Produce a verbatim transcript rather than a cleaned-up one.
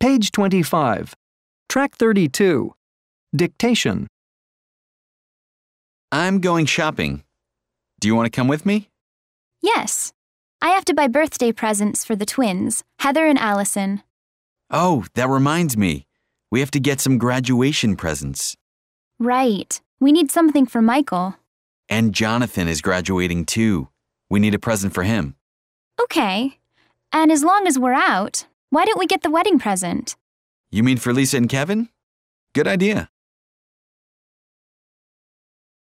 Page twenty-five. Track thirty-two. Dictation. I'm going shopping. Do you want to come with me? Yes. I have to buy birthday presents for the twins, Heather and Allison. Oh, that reminds me. We have to get some graduation presents. Right. We need something for Michael. And Jonathan is graduating too. We need a present for him. Okay. And as long as we're out, why don't we get the wedding present? You mean for Lisa and Kevin? Good idea.